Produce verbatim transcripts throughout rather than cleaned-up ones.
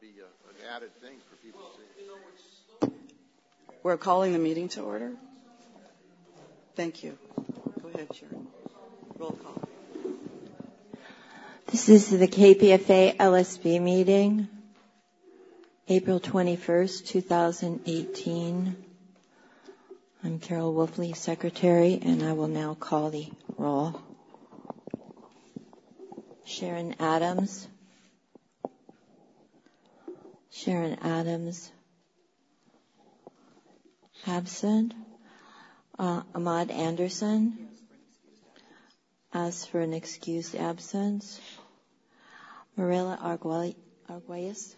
be a, an added thing for people to see. We're calling the meeting to order. Thank you. Go ahead, Sharon. Roll call. This is the K P F A L S B meeting, April twenty-first, two thousand eighteen. I'm Carol Wolfley, Secretary, and I will now call the roll. Sharon Adams. Sharon Adams. Absent. Uh, Ahmad Anderson. Asked for an excused absence. Marilla Arguelles.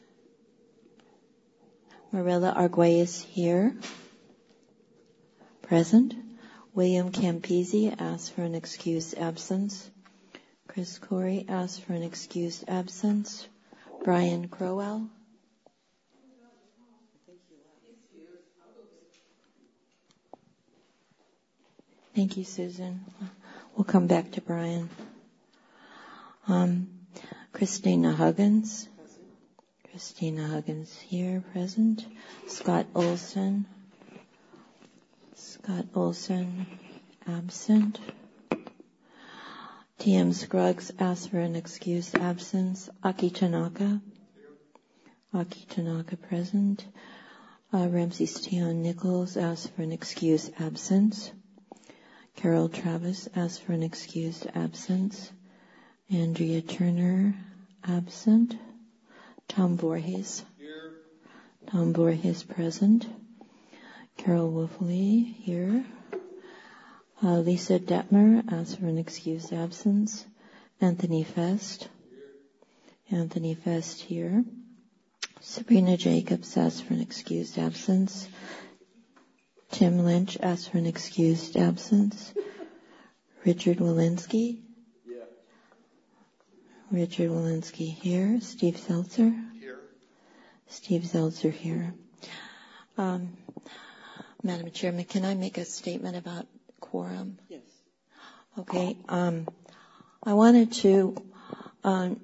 Marilla Arguelles here. Present. William Campisi asked for an excused absence. Chris Corey asked for an excused absence. Brian Crowell. Thank you, Susan. We'll come back to Brian. Um, Christina Huggins. Christina Huggins here, present. Scott Olson. Scott Olson, absent. T M Scruggs asked for an excused absence. Aki Tanaka. Aki Tanaka present. Uh, Ramses Tion Nichols asked for an excused absence. Carol Travis asked for an excused absence. Andrea Turner, absent. Tom Voorhees. Here. Tom Voorhees present. Carol Wolfley here. Uh, Lisa Detmer asked for an excused absence. Anthony Fest. Here. Anthony Fest here. Sabrina Jacobs asked for an excused absence. Tim Lynch asked for an excused absence. Richard Walensky. Yeah. Richard Walensky here. Steve Seltzer. Here. Steve Seltzer here. Um, Madam Chairman, can I make a statement about quorum? Yes. Okay. Um, I wanted to um,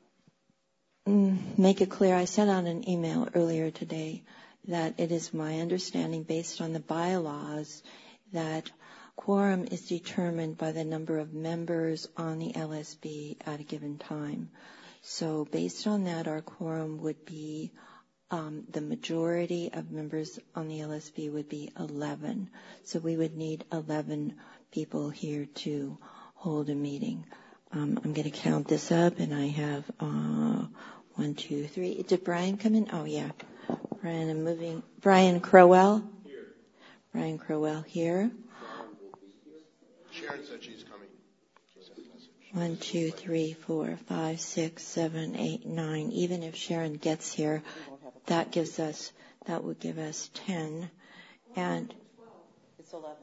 make it clear. I sent out an email earlier today that it is my understanding, based on the bylaws, that quorum is determined by the number of members on the L S B at a given time. So based on that, our quorum would be um, the majority of members on the L S B would be eleven. So we would need eleven people here to hold a meeting. Um, I'm going to count this up, and I have uh, one, two, three. Did Brian come in? Oh, yeah. Brian, I'm moving. Brian Crowell. Here. Brian Crowell here. Sharon said she's coming. She sent a message. One, two, three, four, five, six, seven, eight, nine. Even if Sharon gets here, that gives us, that would give us ten. And It's eleven.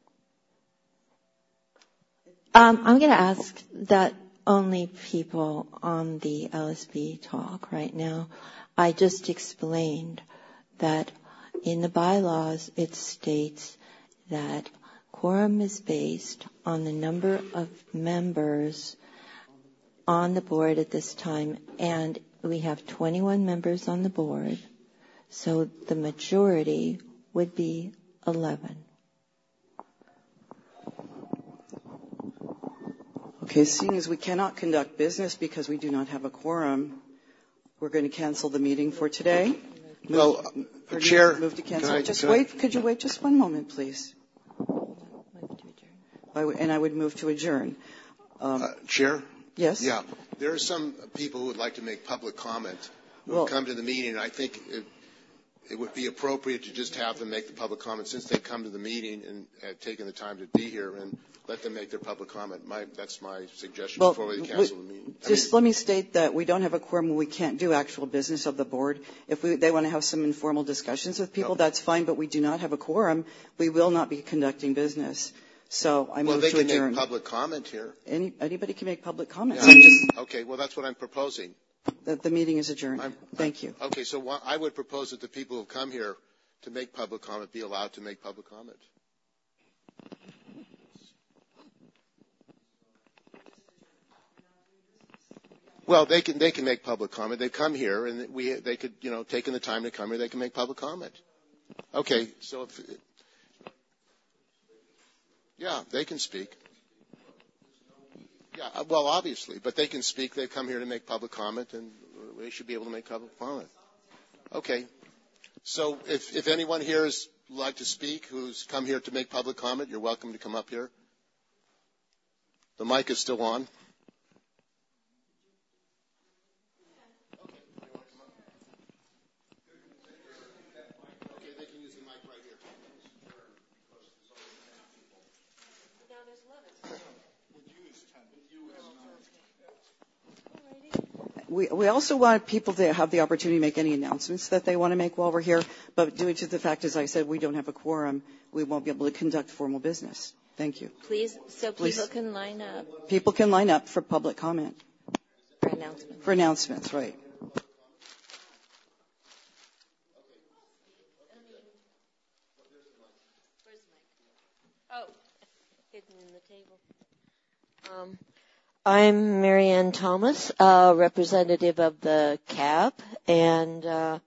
um, I'm going to ask that only people on the L S B talk right now. I just explained that in the bylaws it states that quorum is based on the number of members on the board at this time, and we have twenty-one members on the board, so the majority would be eleven. Okay, seeing as we cannot conduct business because we do not have a quorum, we're going to cancel the meeting for today. Move, Well, for Chair, move to cancel. can I, just can wait. I, could you wait just one moment, please? I w- and I would move to adjourn. Um, uh, Chair? yes? Yeah. There are some people who would like to make public comment who well, have come to the meeting. I think it, it would be appropriate to just have them make the public comment since they come to the meeting and have taken the time to be here, and let them make their public comment. My, that's my suggestion well, before we cancel we, the meeting. I just mean, let me state that we don't have a quorum when we can't do actual business of the board. If we, they want to have some informal discussions with people, no. that's fine, but we do not have a quorum. We will not be conducting business. So I well, move they to can adjourn. make public comment here. Any, anybody can make public comments. Yeah. Just, okay, well, that's what I'm proposing. That the meeting is adjourned. I'm, Thank I'm, you. Okay, so wh- I would propose that the people who have come here to make public comment be allowed to make public comment. Well, they can they can make public comment. They come here, and we they could you know taking the time to come here, they can make public comment. Okay, so if yeah, they can speak. Yeah, well, obviously, but they can speak. They've come here to make public comment, and they should be able to make public comment. Okay, so if if anyone here is like to speak, who's come here to make public comment, you're welcome to come up here. The mic is still on. We, we also want people to have the opportunity to make any announcements that they want to make while we're here, but due to the fact, as I said, we don't have a quorum, we won't be able to conduct formal business. Thank you. Please, so Please. people can line up. People can line up for public comment. For announcements. For announcements, right. Oh, hidden in the table. Um, I'm Marianne Thomas, uh, representative of the C A B, and uh,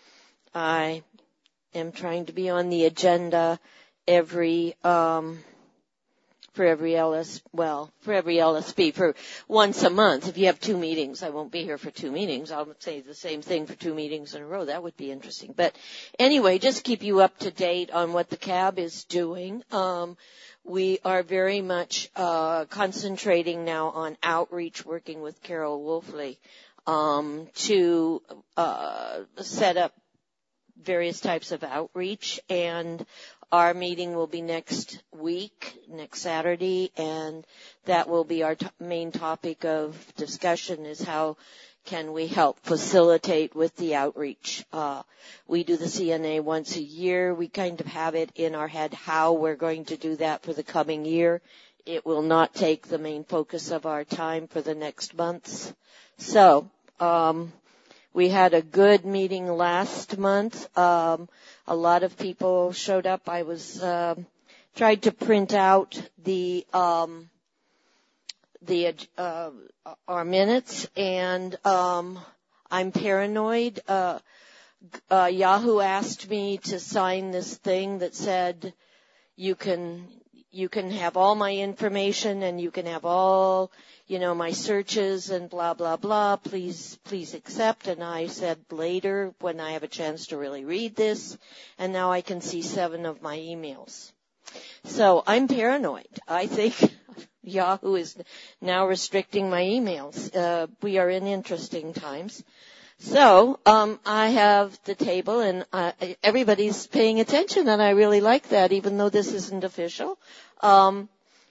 I am trying to be on the agenda every um, for every L S well for every L S P for once a month. If you have two meetings, I won't be here for two meetings. I'll say the same thing for two meetings in a row. That would be interesting. But anyway, just keep you up to date on what the C A B is doing. Um, We are very much uh, concentrating now on outreach, working with Carol Wolfley um, to uh, set up various types of outreach. And our meeting will be next week, next Saturday, and that will be our t- main topic of discussion is how can we help facilitate with the outreach. Uh, we do the C N A once a year. We kind of have it in our head how we're going to do that for the coming year. It will not take the main focus of our time for the next months. So, um, we had a good meeting last month. Um, a lot of people showed up. I was, uh, tried to print out the, um, the uh, our minutes, and um, I'm paranoid. Uh, uh, Yahoo asked me to sign this thing that said you can you can have all my information and you can have all you know my searches and blah blah blah. Please please accept. And I said later when I have a chance to really read this, and now I can see seven of my emails. So I'm paranoid. I think Yahoo is now restricting my emails. Uh, we are in interesting times. So um, I have the table, and uh, everybody's paying attention, and I really like that, even though this isn't official. Um,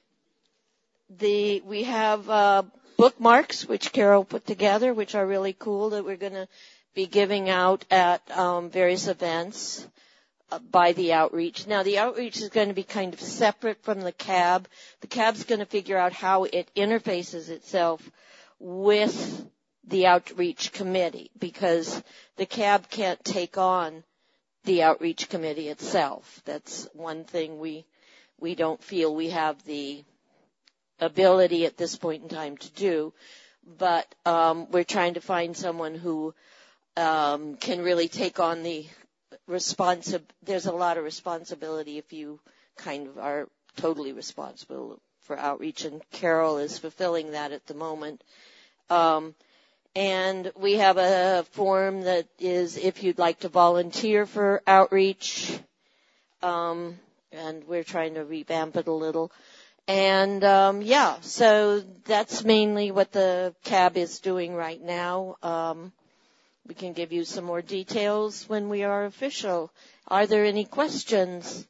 the we have uh, bookmarks, which Carol put together, which are really cool, that we're going to be giving out at um, various events by the outreach. Now, the outreach is going to be kind of separate from the C A B. The C A B is going to figure out how it interfaces itself with the outreach committee, because the C A B can't take on the outreach committee itself. That's one thing we we don't feel we have the ability at this point in time to do. But um, we're trying to find someone who um, can really take on the responsive. There's a lot of responsibility if you kind of are totally responsible for outreach, and Carol is fulfilling that at the moment. Um, and we have a form that is if you'd like to volunteer for outreach, um, and we're trying to revamp it a little. And um, yeah, so that's mainly what the C A B is doing right now. Um, We can give you some more details when we are official. Are there any questions?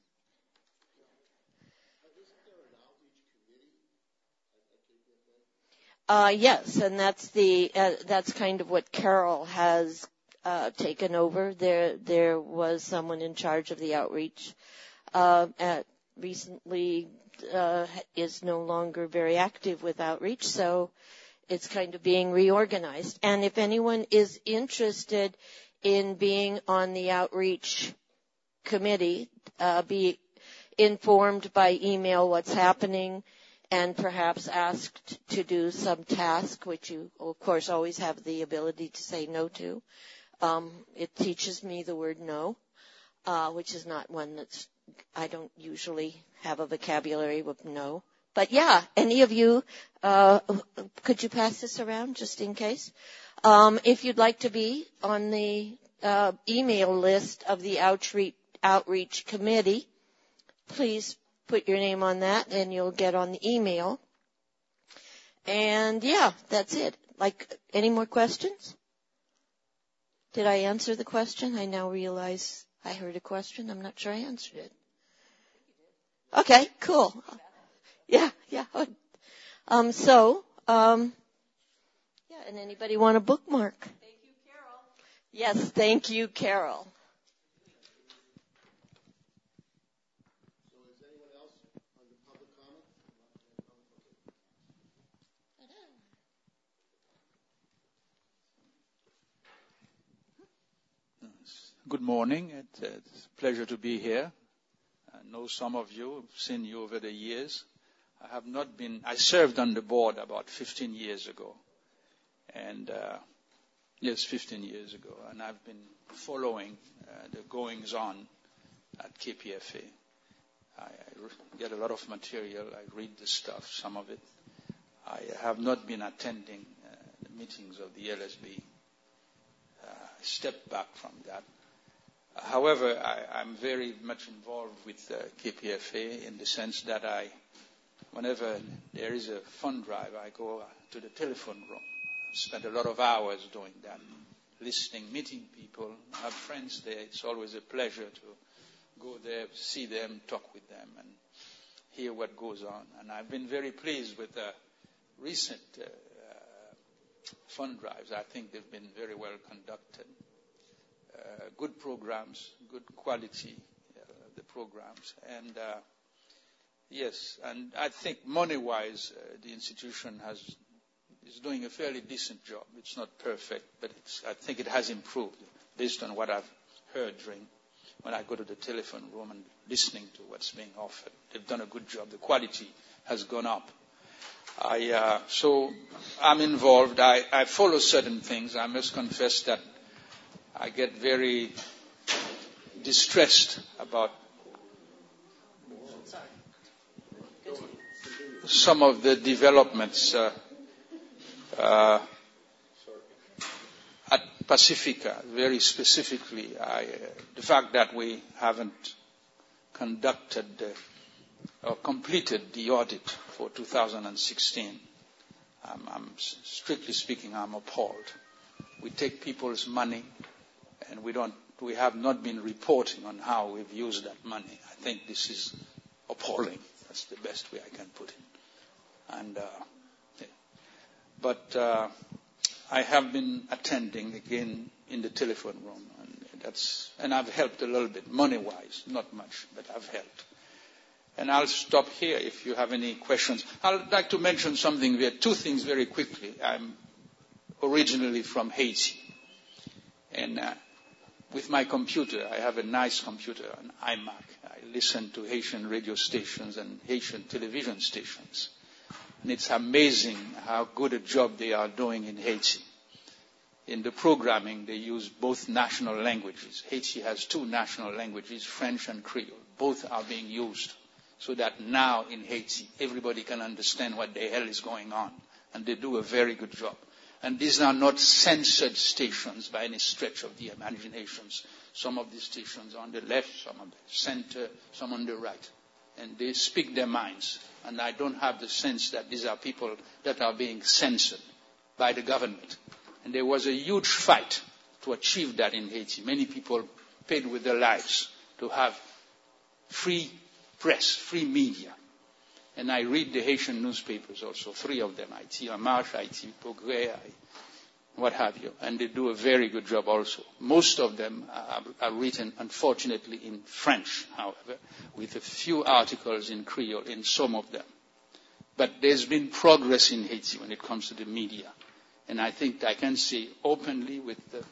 Uh, yes, and that's the uh, that's kind of what Carol has uh, taken over. There there was someone in charge of the outreach. Uh, at recently uh, is no longer very active with outreach, so it's kind of being reorganized. And if anyone is interested in being on the outreach committee, uh, be informed by email what's happening and perhaps asked to do some task, which you, of course, always have the ability to say no to. Um, it teaches me the word no, uh, which is not one that's, I don't usually have a vocabulary with no. But yeah, any of you, uh, could you pass this around just in case? Um, if you'd like to be on the uh, email list of the outreach, outreach committee, please put your name on that and you'll get on the email. And yeah, that's it. Like, any more questions? Did I answer the question? I now realize I heard a question. I'm not sure I answered it. Okay, cool. Yeah, yeah. Um, so, um, yeah, and anybody want a bookmark? Thank you, Carol. Yes, thank you, Carol. So is anyone else under public comment? Good morning. It's a pleasure to be here. I know some of you, I've seen you over the years. I have not been, I served on the board about fifteen years ago. And, uh, yes, fifteen years ago. And I've been following uh, the goings on at K P F A. I, I get a lot of material. I read the stuff, some of it. I have not been attending uh, the meetings of the L S B. Uh, I stepped back from that. However, I, I'm very much involved with uh, K P F A in the sense that I, whenever there is a fund drive, I go to the telephone room. I've spent a lot of hours doing that, listening, meeting people. I have friends there. It's always a pleasure to go there, see them, talk with them, and hear what goes on. And I've been very pleased with the recent uh, uh, fund drives. I think they've been very well conducted. Uh, good programs, good quality, uh, the programs. And uh, yes, and I think money-wise, uh, the institution has is doing a fairly decent job. It's not perfect, but it's, I think it has improved based on what I've heard during when I go to the telephone room and listening to what's being offered. They've done a good job. The quality has gone up. I, uh, so I'm involved. I, I follow certain things. I must confess that I get very distressed about some of the developments uh, uh, at Pacifica, very specifically. I, uh, the fact that we haven't conducted uh, or completed the audit for two thousand sixteen, I'm, I'm, strictly speaking, I'm appalled. We take people's money, and we don't. We have not been reporting on how we've used that money. I think this is appalling. That's the best way I can put it. And, uh, yeah. But uh, I have been attending again in the telephone room, and that's and I've helped a little bit, money-wise, not much, but I've helped. And I'll stop here if you have any questions. I'd like to mention something there, two things very quickly. I'm originally from Haiti, and uh, with my computer, I have a nice computer, an iMac. I listen to Haitian radio stations and Haitian television stations. And it's amazing how good a job they are doing in Haiti. In the programming, they use both national languages. Haiti has two national languages, French and Creole. Both are being used so that now in Haiti, everybody can understand what the hell is going on. And they do a very good job. And these are not censored stations by any stretch of the imaginations. Some of these stations are on the left, some on the center, some on the right. And they speak their minds. And I don't have the sense that these are people that are being censored by the government. And there was a huge fight to achieve that in Haiti. Many people paid with their lives to have free press, free media. And I read the Haitian newspapers also, three of them, I T En Marche, I T Progrès, what have you. And they do a very good job also. Most of them are, are written, unfortunately, in French, however, with a few articles in Creole in some of them. But there's been progress in Haiti when it comes to the media. And I think I can say openly with the,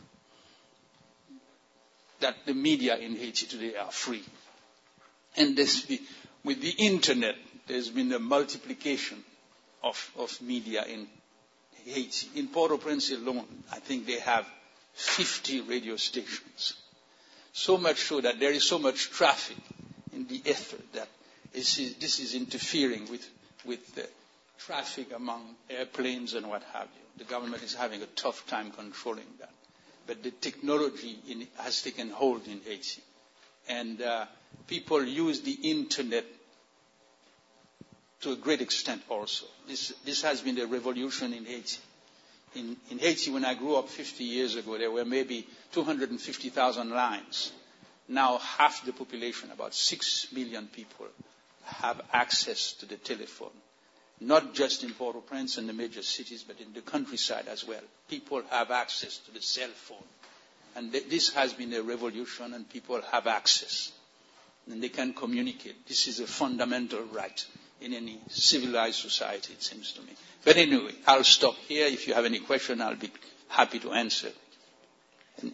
that the media in Haiti today are free. And this, with the internet, there's been a multiplication of, of media in Haiti. In Port-au-Prince alone, I think they have fifty radio stations. So much so that there is so much traffic in the ether that this is, this is interfering with, with the traffic among airplanes and what have you. The government is having a tough time controlling that. But the technology in, has taken hold in Haiti. And uh, people use the internet to a great extent also. This, this has been a revolution in Haiti. In, in Haiti, when I grew up fifty years ago, there were maybe two hundred fifty thousand lines. Now half the population, about six million people, have access to the telephone. Not just in Port-au-Prince and the major cities, but in the countryside as well. People have access to the cell phone. And th- this has been a revolution, and people have access. And they can communicate. This is a fundamental right in any civilized society, it seems to me. But anyway, I'll stop here. If you have any question, I'll be happy to answer. And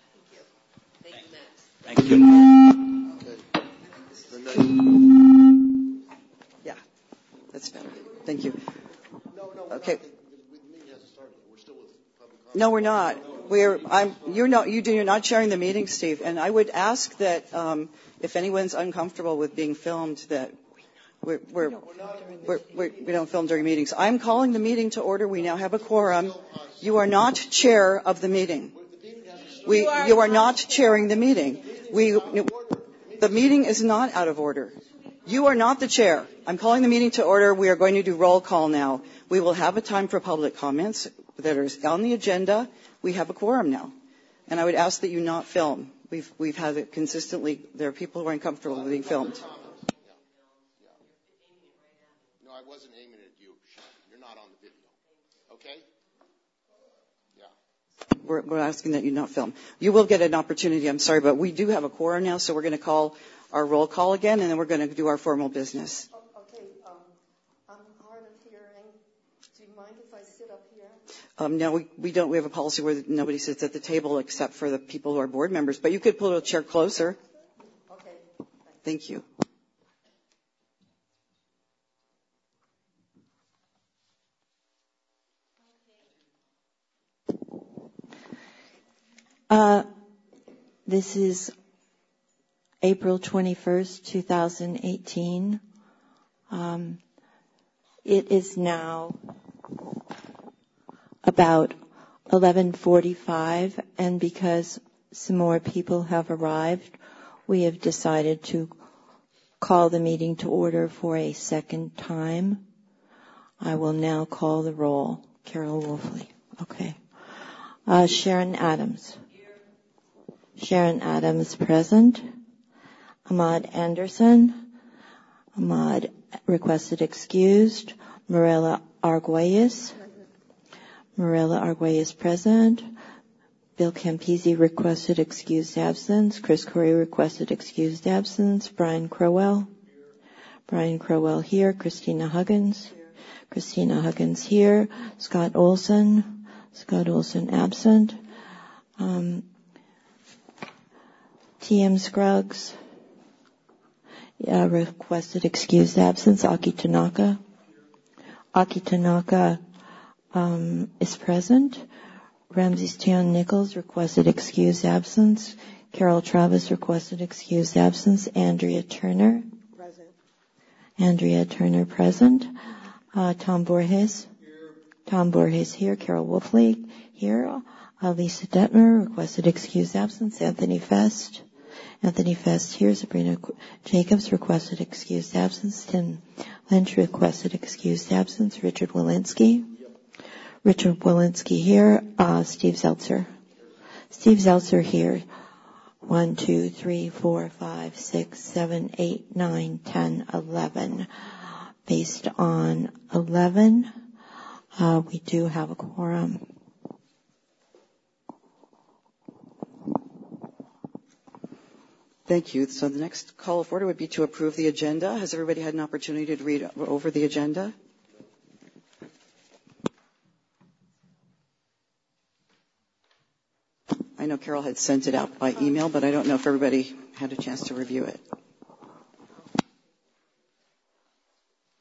Thank you, Max. Thank you. Yeah, that's better. Thank you. Okay. No, we're not. We're. I'm. You're not. You do. You're not sharing the meeting, Steve. And I would ask that um, if anyone's uncomfortable with being filmed, that we're, we're, we're, we're, we don't film during meetings. I'm calling the meeting to order. We now have a quorum. You are not chair of the meeting. We. You are not chairing the meeting. We. The meeting is not out of order. You are not the chair. I'm calling the meeting to order. We are going to do roll call now. We will have a time for public comments that are on the agenda. We have a quorum now. And I would ask that you not film. We've, we've had it consistently. There are people who are uncomfortable with being filmed. Yeah. Yeah. No, I wasn't aiming at you. You're not on the video. Okay? Yeah. We're, we're asking that you not film. You will get an opportunity. I'm sorry, but we do have a quorum now, so we're going to call our roll call again, and then we're going to do our formal business. Okay, um, I'm hard of hearing. Do you mind if I sit up here? Um, no, we, we don't. We have a policy where nobody sits at the table except for the people who are board members. But you could pull a chair closer. Okay. Thank you. Uh, this is April twenty-first, two thousand eighteen. Um, it is now about eleven forty-five, and because some more people have arrived, we have decided to call the meeting to order for a second time. I will now call the roll. Carol Wolfley. Okay. Uh, Sharon Adams. Sharon Adams present. Ahmad Anderson. Ahmad requested excused. Morella Arguelles. Morella Arguelles present. Bill Campisi requested excused absence. Chris Corey requested excused absence. Brian Crowell. Brian Crowell here. Christina Huggins. Christina Huggins here. Scott Olson. Scott Olson absent. Um, T M Scruggs. Yeah, requested excused absence. Aki Tanaka. Aki Tanaka um, is present. Ramsey Stan Nichols requested excused absence. Carol Travis requested excused absence. Andrea Turner. Present. Andrea Turner present. Uh, Tom Borges. Here. Tom Borges here. Carol Wolfley here. Uh, Lisa Detmer requested excused absence. Anthony Fest. Anthony Fest here. Sabrina Jacobs requested excused absence. Tim Lynch requested excused absence. Richard Walensky. Richard Walensky here. Uh, Steve Zeltzer. Steve Zeltzer here. One, two, three, four, five, six, seven, eight, nine, ten, eleven. Based on eleven, uh, we do have a quorum. Thank you. So the next call of order would be to approve the agenda. Has everybody had an opportunity to read over the agenda? I know Carol had sent it out by email, but I don't know if everybody had a chance to review it.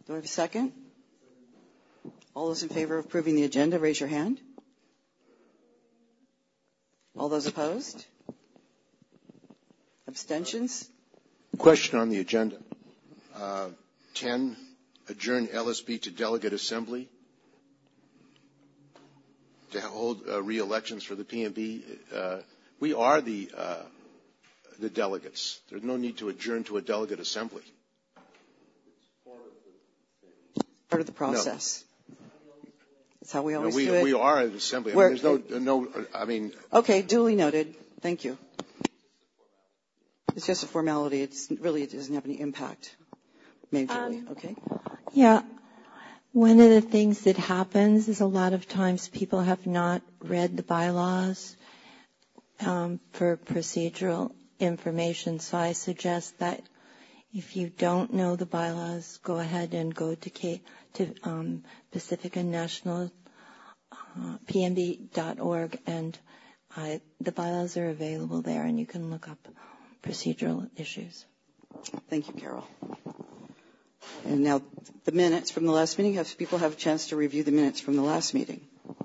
Do I have a second? All those in favor of approving the agenda, raise your hand. All those opposed? Abstentions? Question on the agenda. Uh, ten, adjourn L S B to delegate assembly to hold uh, re-elections for the P M B. Uh, we are the uh, the delegates. There's no need to adjourn to a delegate assembly. Part of the process. No. That's how we always no, we, do it. We are an assembly. I mean, there's no, no, I mean. Okay, duly noted. Thank you. It's just a formality. It's really, it doesn't have any impact majorly. Um, okay. Yeah. One of the things that happens is a lot of times people have not read the bylaws um, for procedural information. So I suggest that if you don't know the bylaws, go ahead and go to K, to um, Pacifica National uh, P M B dot org, and uh, the bylaws are available there, and you can look up procedural issues. Thank you, Carol. And now the minutes from the last meeting. Have people have a chance to review the minutes from the last meeting?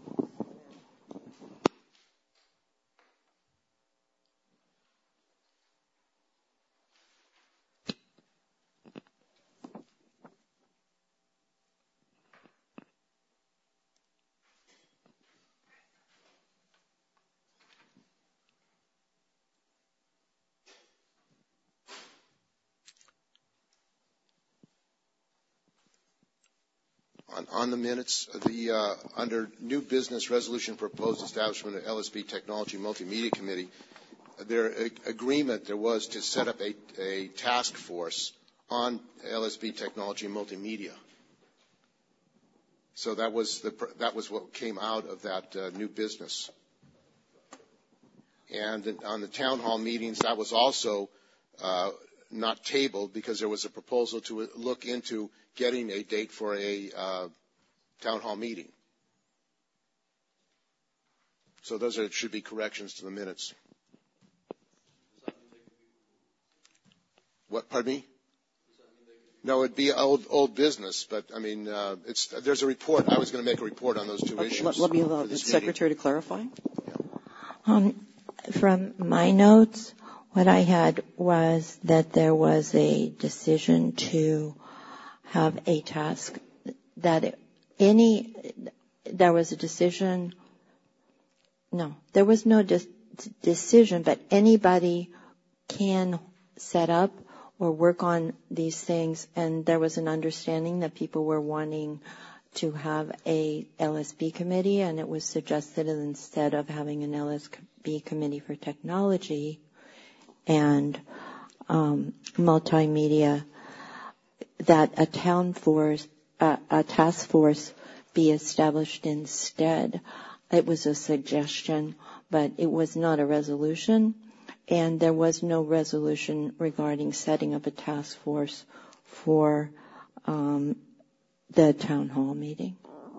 On, on the minutes, the uh, under new business resolution proposed establishment of L S B Technology Multimedia Committee, their uh, agreement there was to set up a, a task force on L S B Technology and Multimedia. So that was the that was what came out of that uh, new business. And on the town hall meetings, that was also uh, not tabled because there was a proposal to look into getting a date for a uh, town hall meeting. So those are, should be corrections to the minutes. What? Pardon me? No, it'd be old old business, but I mean, uh, it's there's a report. I was going to make a report on those two okay, issues. Let, let me allow the secretary to clarify. Yeah. Um, from my notes, what I had was that there was a decision to have a task that any there was a decision no there was no de- decision but anybody can set up or work on these things, and there was an understanding that people were wanting to have a L S B committee, and it was suggested that instead of having an L S B committee for technology and um, multimedia, that a town force, uh, a task force be established instead. It was a suggestion, but it was not a resolution, and there was no resolution regarding setting up a task force for um, the town hall meeting.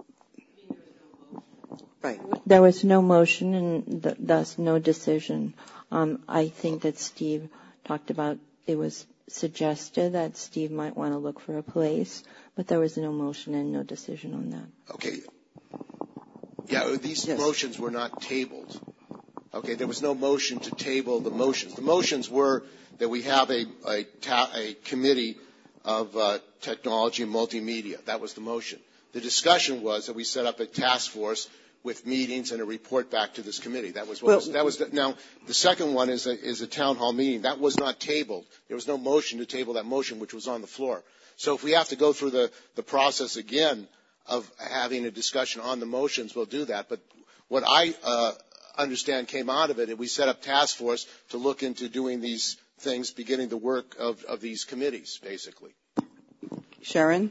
Right. There was no motion and th- thus no decision. Um, I think that Steve talked about it was suggested that Steve might want to look for a place, but there was no motion and no decision on that. Okay. Yeah, these yes. motions were not tabled. Okay, there was no motion to table the motions. The motions were that we have a, a, ta- a committee of uh, technology and multimedia. That was the motion. The discussion was that we set up a task force with meetings and a report back to this committee. That was what well, was, that was the, now the second one is a, is a town hall meeting. That was not tabled. There was no motion to table that motion, which was on the floor. So if we have to go through the, the process again of having a discussion on the motions, we'll do that. But what I uh, understand came out of it, is we set up task force to look into doing these things, beginning the work of, of these committees, basically. Sharon?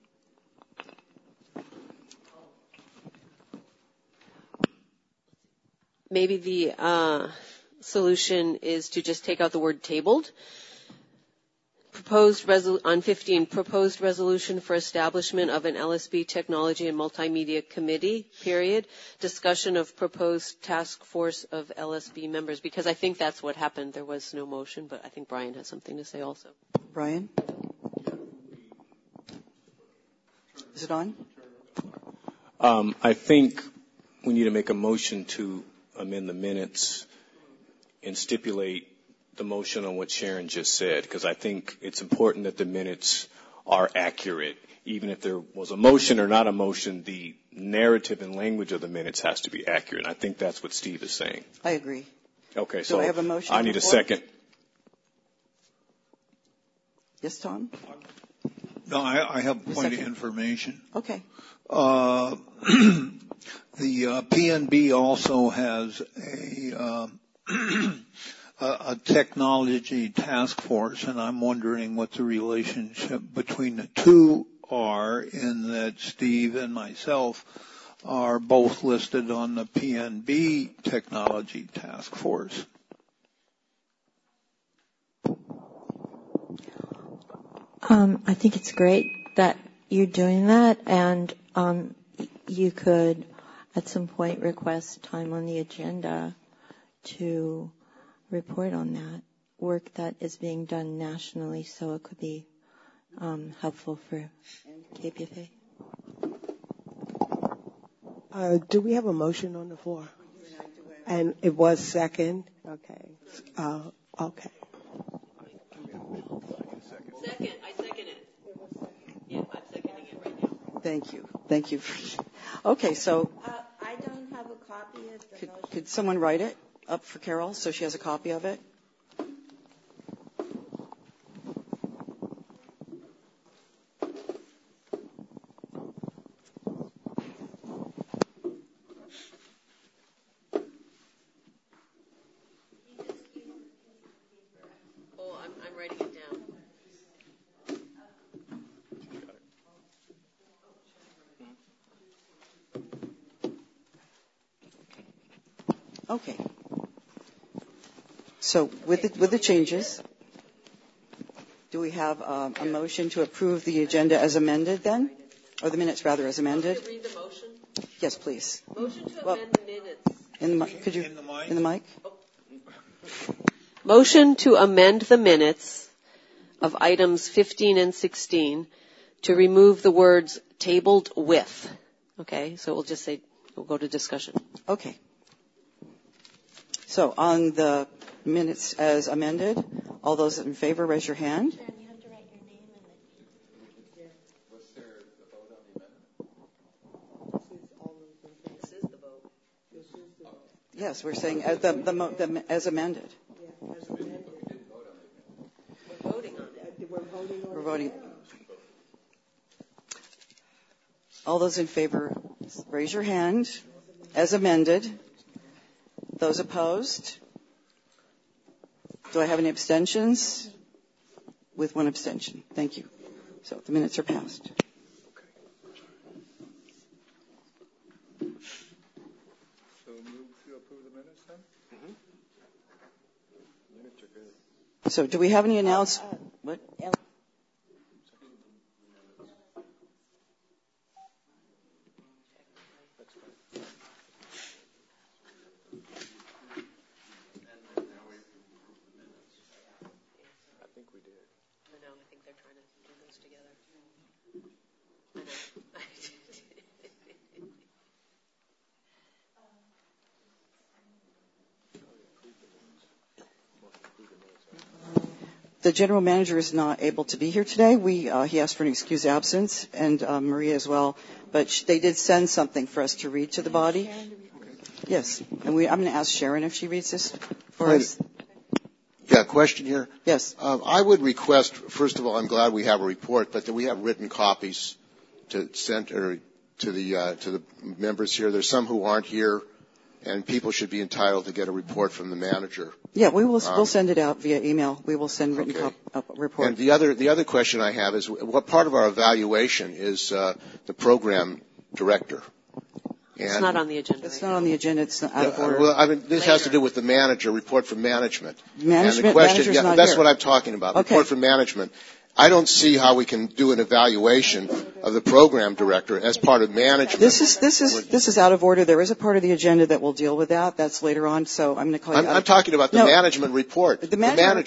Maybe the uh, solution is to just take out the word tabled. Proposed resol- on fifteen, proposed resolution for establishment of an L S B Technology and Multimedia Committee, period. Discussion of proposed task force of L S B members, because I think that's what happened. There was no motion, but I think Brian has something to say also. Brian? Is it on? Um, I think we need to make a motion to amend the minutes and stipulate the motion on what Sharon just said, because I think it's important that the minutes are accurate. Even if there was a motion or not a motion, the narrative and language of the minutes has to be accurate. I think that's what Steve is saying. I agree. Okay, so so I have a motion. I need a second. Yes, Tom? No, I, I have a point second. of information. Okay. Uh, the uh, P N B also has a, uh, a, a technology task force, and I'm wondering what the relationship between the two are, in that Steve and myself are both listed on the P N B technology task force. Um, I think it's great that you're doing that, and um, you could at some point request time on the agenda to report on that work that is being done nationally, so it could be um, helpful for K P F A. Uh, do we have a motion on the floor? And it was second? Okay. Uh, okay. Second. I second it. Yeah, I'm seconding it right now. Thank you. Thank you. Okay, so Uh, I don't have a copy of the could, motion. could someone write it up for Carol so she has a copy of it? Oh, I'm, I'm writing it down. Okay. So with the, with the changes, do we have um, a motion to approve the agenda as amended then? Or the minutes rather as amended? Can you read the motion? Yes, please. Motion to Well, amend the minutes. In the, mi- could you, In the mic? in the mic? Motion to amend the minutes of items fifteen and sixteen to remove the words tabled with. Okay, so we'll just say, we'll go to discussion. Okay. So on the minutes as amended, all those in favor, raise your hand. This is the vote. Yes, we're saying uh, the, the, mo- the, as amended. We're voting on it. We're voting. All those in favor, raise your hand. As amended. Those opposed? Do I have any abstentions? With one abstention. Thank you. So the minutes are passed. So move to approve the minutes then? So do we have any announce? What? I know, I think they're trying to do those together. I know. The general manager is not able to be here today. We uh, he asked for an excused absence, and uh, Maria as well. But sh- they did send something for us to read to the body. Yes, and we, I'm going to ask Sharon if she reads this for Right. us. Yeah, question here. Yes. Um, I would request, first of all, I'm glad we have a report, but that we have written copies to send or to the uh, to the members here. There's some who aren't here, and people should be entitled to get a report from the manager. Yeah, we will. Um, we'll send it out via email. We will send written okay. cop, uh, report. And the other the other question I have is, what part of our evaluation is uh, the program director? And It's not on the agenda. It's right not now. on the agenda. It's not out of Uh, order. well, I mean, this has to Later. do with the manager, report from management. Management- and the question, manager's yeah, not that's here. what I'm talking about. Okay. Report from management. I don't see how we can do an evaluation of the program director as part of management. This is this is this is out of order. There is a part of the agenda that will deal with that. That's later on. So I'm going to call you. I'm, out. I'm talking about the No. management report. The The manager- manager.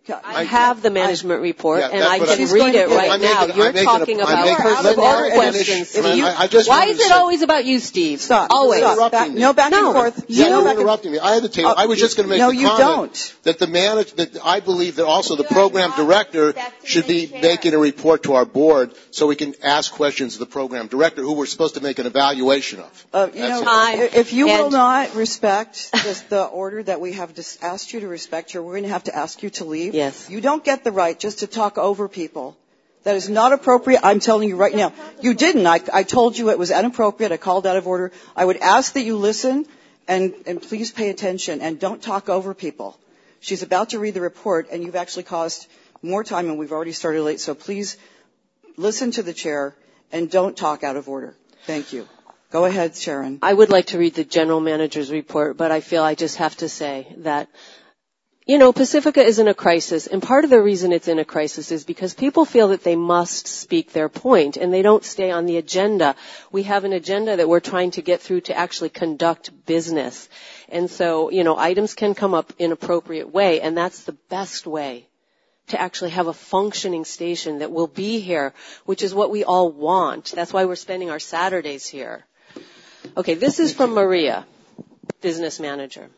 I have the management report, yeah, and I can I'm, read it yeah, right I'm now. making, You're I'm talking a, about making, personnel questions, Steve. I, I just Why is it say, always about you, Steve? Stop. Always. Stop. Back, no back no. and forth. Yeah, no you're back interrupting me. I had the table. Uh, I was just going to make no, the you comment don't. that the manage, that I believe that also the program director should be making a report to our board so we can ask questions of the program director, who we're supposed to make an evaluation of. Uh, you know, Time. if you and will not respect this, the order that we have just asked you to respect here, we're going to have to ask you to leave. Yes. You don't get the right just to talk over people. That is not appropriate. I'm telling you right now. You didn't. I, I told you it was inappropriate. I called out of order. I would ask that you listen and, and please pay attention and don't talk over people. She's about to read the report, and you've actually caused more time, and we've already started late. So please listen to the chair and don't talk out of order. Thank you. Go ahead, Sharon. I would like to read the general manager's report, but I feel I just have to say that, you know, Pacifica is in a crisis, and part of the reason it's in a crisis is because people feel that they must speak their point, and they don't stay on the agenda. We have an agenda that we're trying to get through to actually conduct business. And so, you know, items can come up in appropriate way, and that's the best way to actually have a functioning station that will be here, which is what we all want. That's why we're spending our Saturdays here. Okay, this is from Maria, business manager.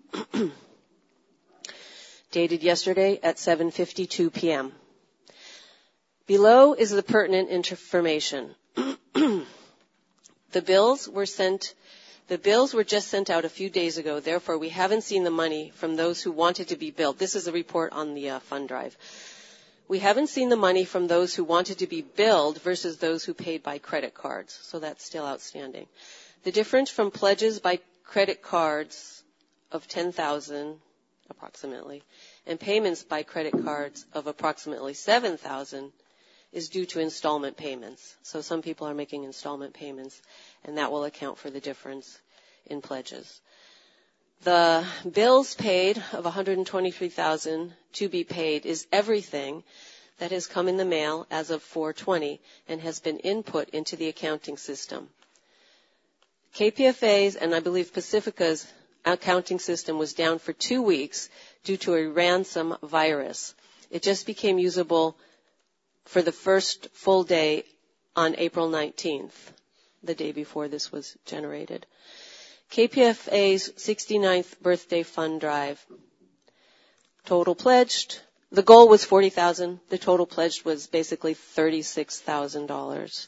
Dated yesterday at seven fifty-two p.m. Below is the pertinent information. The bills were sent, the bills were just sent out a few days ago. Therefore, we haven't seen the money from those who wanted to be billed. This is a report on the uh, fund drive. We haven't seen the money from those who wanted to be billed versus those who paid by credit cards. So that's still outstanding. The difference from pledges by credit cards of ten thousand dollars approximately, and payments by credit cards of approximately seven thousand dollars is due to installment payments. So some people are making installment payments, and that will account for the difference in pledges. The bills paid of one hundred twenty-three thousand dollars to be paid is everything that has come in the mail as of four twenty and has been input into the accounting system. K P F A's and I believe Pacifica's accounting system was down for two weeks due to a ransom virus. It just became usable for the first full day on April nineteenth, the day before this was generated. K P F A's sixty-ninth birthday fund drive. Total pledged. The goal was forty thousand dollars. The total pledged was basically thirty-six thousand dollars.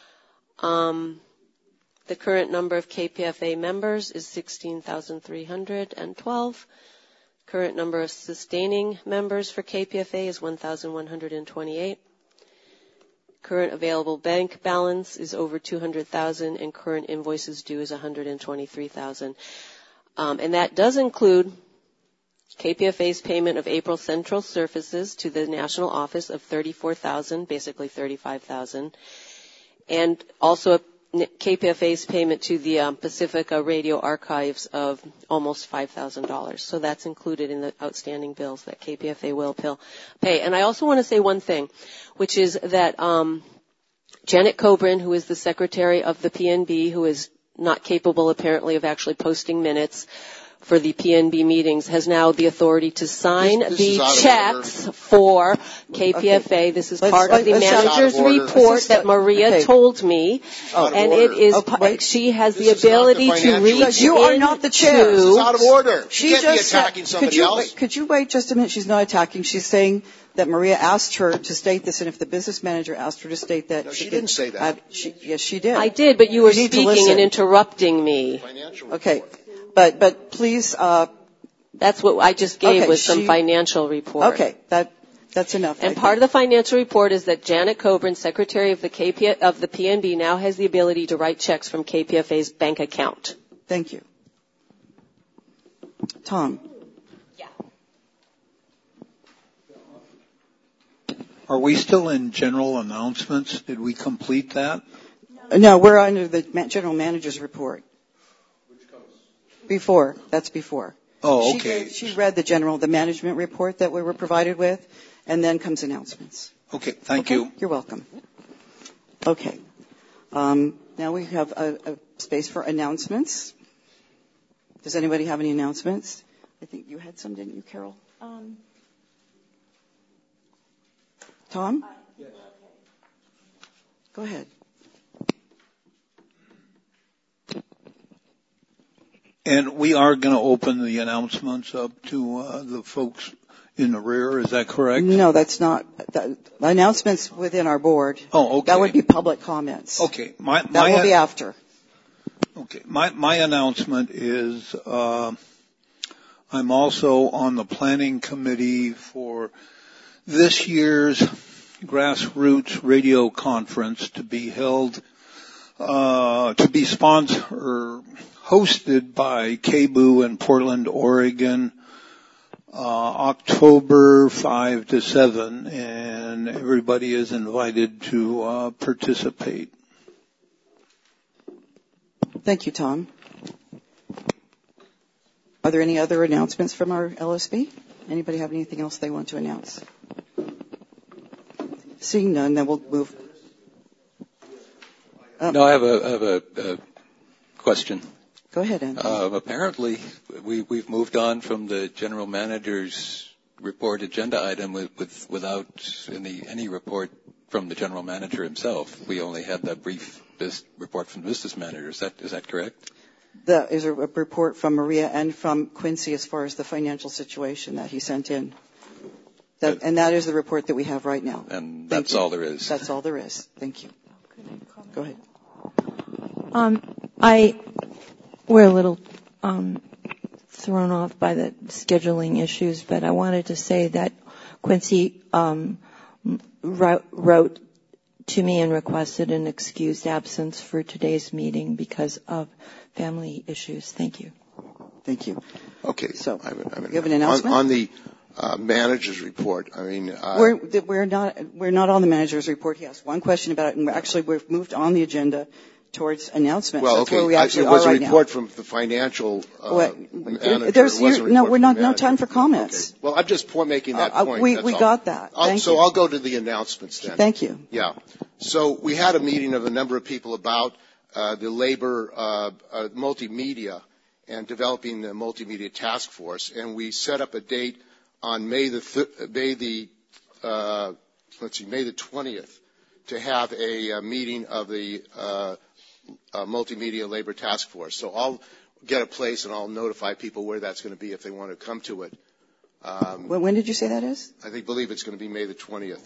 Um, The current number of K P F A members is sixteen thousand three hundred twelve. Current number of sustaining members for K P F A is one thousand one hundred twenty-eight. Current available bank balance is over two hundred thousand, and current invoices due is one hundred twenty-three thousand. Um, and that does include K P F A's payment of April Central Services to the national office of thirty-four thousand, basically thirty-five thousand, and also a K P F A's payment to the um, Pacifica Radio Archives of almost five thousand dollars. So that's included in the outstanding bills that K P F A will pay. And I also want to say one thing, which is that um, Janet Coburn, who is the secretary of the P N B, who is not capable apparently of actually posting minutes for the P N B meetings, has now the authority to sign this, this the checks for K P F A. Okay. This is let's, part of the manager's of report that Maria okay. told me, and it is okay. she has this the ability to reach You are not the chair. This is out of order. She you can't just be attacking said, somebody could you, else. Wait, could you wait just a minute? She's not attacking. She's saying that Maria asked her to state this, and if the business manager asked her to state that, no, she, she didn't could, say that. Uh, she, yes, she did. I did, but you were you speaking and interrupting me. Financial okay, report. but but please. Uh, That's what I just gave okay, was she, some financial report. Okay, that that's enough. And part of the financial report is that Janet Coburn, secretary of the K P of the P N B, now has the ability to write checks from K P F A's bank account. Thank you, Tom. Yeah. Are we still in general announcements? Did we complete that? No, we're under the general manager's report. Before. That's before. Oh, okay. She, gave, she read the general, the management report that we were provided with, and then comes announcements. Okay, thank okay? you. You're welcome. Okay. Um, now we have a, a space for announcements. Does anybody have any announcements? I think you had some, didn't you, Carol? Um, Tom? Yes. Go ahead. And we are going to open the announcements up to uh, the folks in the rear. Is that correct? No, that's not. The announcements within our board. Oh, okay. That would be public comments. Okay. My, that my, will be after. Okay. My, my announcement is uh, I'm also on the planning committee for this year's Grassroots Radio Conference to be held, uh, to be sponsored or hosted by K B U in Portland, Oregon, uh, October fifth to seventh, and everybody is invited to uh, participate. Thank you, Tom. Are there any other announcements from our L S B? Anybody have anything else they want to announce? Seeing none, then we'll move. Um, no, I have a, I have a, a question. Go ahead, Anthony. Uh, apparently, we, we've moved on from the general manager's report agenda item with, with, without any, any report from the general manager himself. We only had that brief this report from the business manager. Is that, is that correct? There is a report from Maria and from Quincy as far as the financial situation that he sent in. That, and that is the report that we have right now. And Thank that's you. all there is. That's all there is. Thank you. Go ahead. Um, I we're a little um, thrown off by the scheduling issues, but I wanted to say that Quincy um, wrote, wrote to me and requested an excused absence for today's meeting because of family issues. Thank you. Thank you. Okay. So, I have, I have you have an announcement? On, on the uh, manager's report, I mean, uh, we're we're not we're not on the manager's report. He asked one question about it, and we're actually we've moved on the agenda towards announcements. Well, That's okay. where we actually I, it was are a right report now. from the financial uh, well, manager. There's, it wasn't a no, report we're from not the no manager. time for comments. Okay. Well, I'm just point making that uh, point. We That's we all. got that. I'll, Thank so you. I'll go to the announcements then. Thank you. Yeah. So we had a meeting of a number of people about uh, the labor uh, uh, multimedia and developing the multimedia task force, and we set up a date on May the th- May the uh, let's see May the twentieth to have a, a meeting of the uh, uh, multimedia labor task force. So I'll get a place and I'll notify people where that's going to be if they want to come to it. Um, when, when did you say that is? I think believe it's going to be May the twentieth.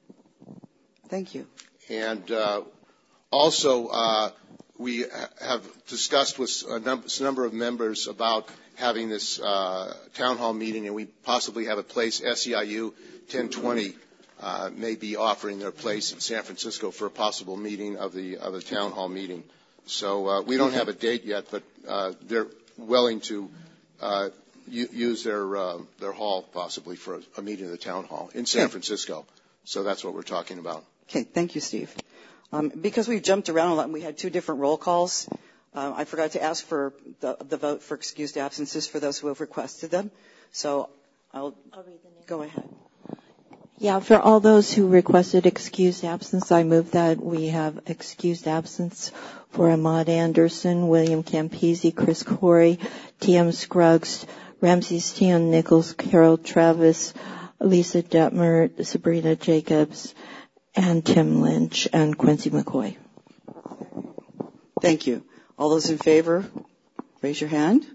Thank you. And uh, also, uh, we have discussed with a number, a number of members about having this uh, town hall meeting, and we possibly have a place. S E I U ten twenty uh, may be offering their place in San Francisco for a possible meeting of the of the town hall meeting. So uh, we don't have a date yet, but uh, they're willing to uh, u- use their uh, their hall possibly for a, a meeting of the town hall in San Francisco. So that's what we're talking about. Okay, thank you, Steve. Um, because we jumped around a lot and we had two different roll calls, uh, I forgot to ask for the, the vote for excused absences for those who have requested them. So I'll, I'll read the name. Go ahead. Yeah, for all those who requested excused absence, I move that we have excused absence for Ahmad Anderson, William Campisi, Chris Corey, T M Scruggs, Ramses Tion Nichols, Carol Travis, Lisa Detmer, Sabrina Jacobs, and Tim Lynch and Quincy McCoy. Thank you. All those in favor, raise your hand.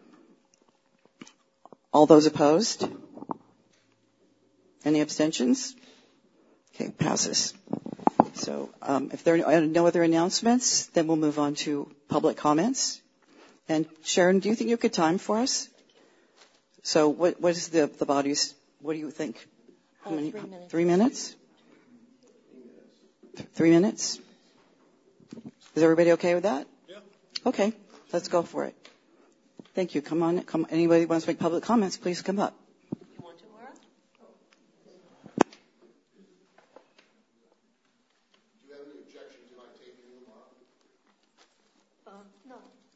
All those opposed? Any abstentions? Okay, passes. So um, if there are no other announcements, then we'll move on to public comments. And Sharon, do you think you could time for us? So what, what is the, the body's, what do you think? How Uh, many? three minutes. Three minutes? Three minutes? Is everybody okay with that? Yeah. Okay, let's go for it. Thank you. Come on. Come. Anybody who wants to make public comments, please come up. You want to, Laura? Do you have any objection to my taking them off? Uh, no.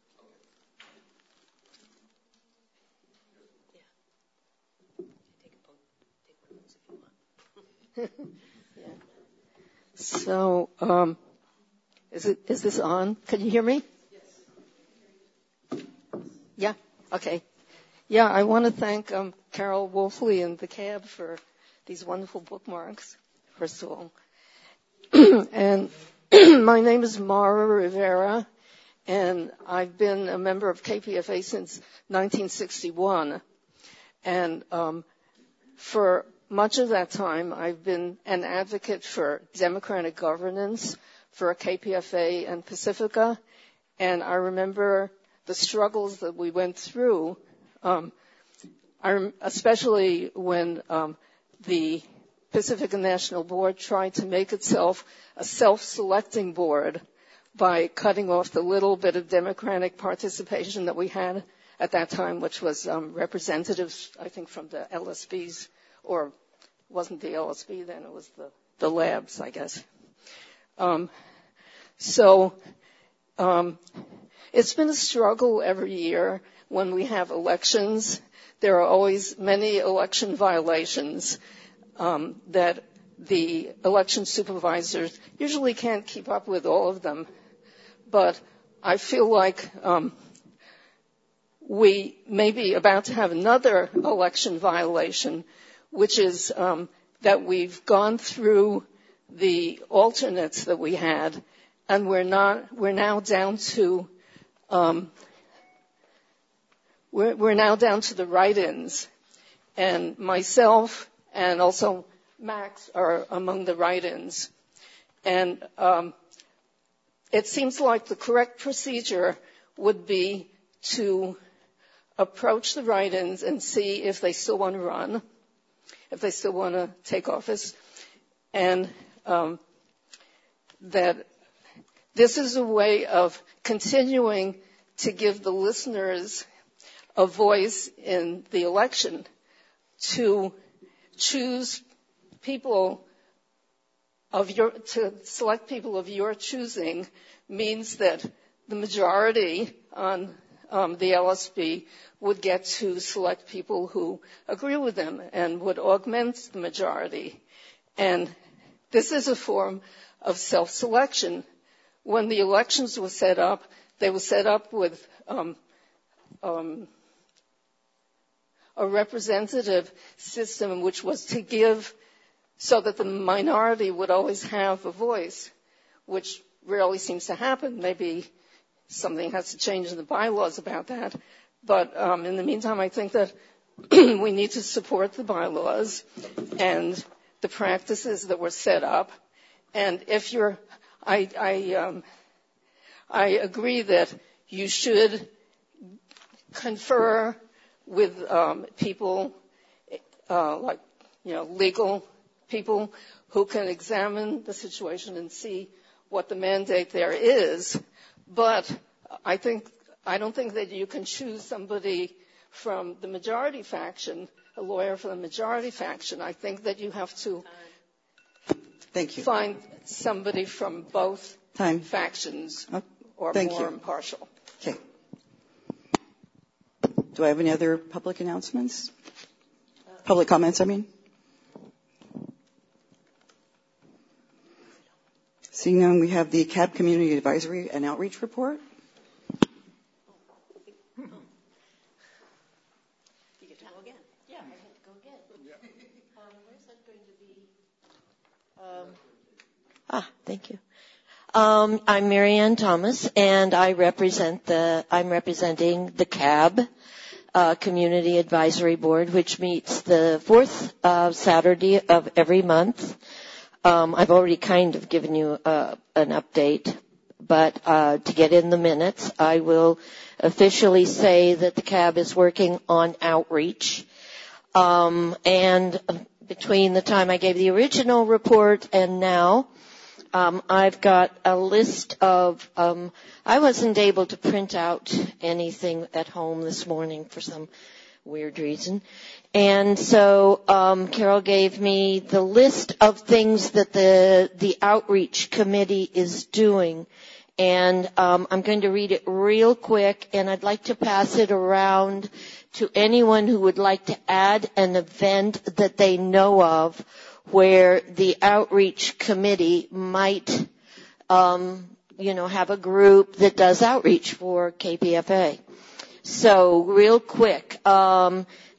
Yeah. Take a take one of those if you want. Yeah. So, um, is it is this on? Can you hear me? Yes. Yeah. Okay. Yeah, I want to thank um, Carol Wolfley and the C A B for these wonderful bookmarks first of all. And my name is Mara Rivera, and I've been a member of K P F A since nineteen sixty-one. And um, for much of that time, I've been an advocate for democratic governance for K P F A and Pacifica. And I remember the struggles that we went through, um, I, especially when um, the Pacifica National Board tried to make itself a self-selecting board by cutting off the little bit of democratic participation that we had at that time, which was um, representatives, I think, from the L S Bs, or wasn't the L S B then, it was the, the labs, I guess. Um, so um, it's been a struggle every year when we have elections. There are always many election violations um, that the election supervisors usually can't keep up with all of them. But I feel like um, we may be about to have another election violation, which is um, that we've gone through the alternates that we had, and we're not. We're now down to. Um, we're, we're now down to the write-ins, and myself and also Max are among the write-ins, and um, it seems like the correct procedure would be to approach the write-ins and see if they still want to run, if they still want to take office, and um, that this is a way of continuing to give the listeners a voice in the election, to choose people of your, to select people of your choosing means that the majority on um, the L S B would get to select people who agree with them and would augment the majority. And this is a form of self-selection. When the elections were set up, they were set up with um, um, a representative system, which was to give so that the minority would always have a voice, which rarely seems to happen. Maybe something has to change in the bylaws about that. But um, in the meantime, I think that we need to support the bylaws and the practices that were set up. And if you're, I, I, um, I agree that you should confer with um, people uh, like, you know, legal people who can examine the situation and see what the mandate there is. But I think I don't think that you can choose somebody from the majority faction, a lawyer from the majority faction. I think that you have to Thank you. find somebody from both Time. factions or Thank more you. impartial. Okay. Do I have any other public announcements? Public comments, I mean? Seeing none, we have the C A B Community Advisory and Outreach Report. You get to go again. Yeah, I get to go again. Um, where's that going to be? Um, ah, thank you. Um, I'm Marianne Thomas, and I represent the. I'm representing the C A B uh, Community Advisory Board, which meets the fourth uh, Saturday of every month. Um, I've already kind of given you uh, an update, but uh, to get in the minutes, I will officially say that the C A B is working on outreach. Um, and between the time I gave the original report and now, um, I've got a list of, um, I wasn't able to print out anything at home this morning for some weird reason. And so um, Carol gave me the list of things that the the outreach committee is doing. And um, I'm going to read it real quick, and I'd like to pass it around to anyone who would like to add an event that they know of where the outreach committee might, um, you know, have a group that does outreach for K P F A. So real quick, um,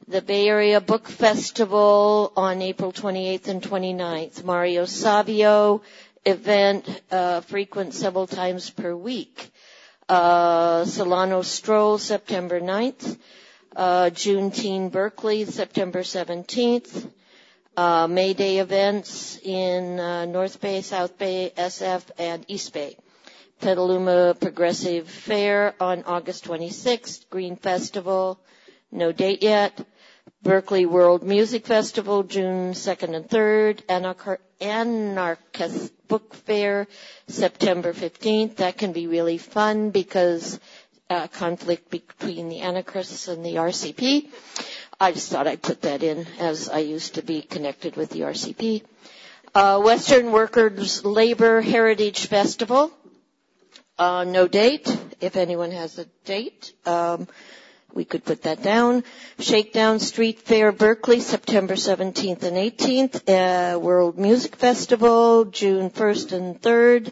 The Bay Area Book Festival on April twenty-eighth and twenty-ninth. Mario Savio event, uh, frequent several times per week. Uh, Solano Stroll, September ninth. Uh, Juneteenth Berkeley, September seventeenth. Uh, May Day events in uh, North Bay, South Bay, S F, and East Bay. Petaluma Progressive Fair on August twenty-sixth. Green Festival, no date yet. Berkeley World Music Festival, June second and third. Anarch- Anarchist Book Fair, September fifteenth. That can be really fun because uh, conflict between the anarchists and the R C P. I just thought I'd put that in as I used to be connected with the R C P. Uh, Western Workers Labor Heritage Festival, uh, no date. If anyone has a date, um, we could put that down. Shakedown Street Fair Berkeley, September seventeenth and eighteenth. Uh, World Music Festival, June first and third.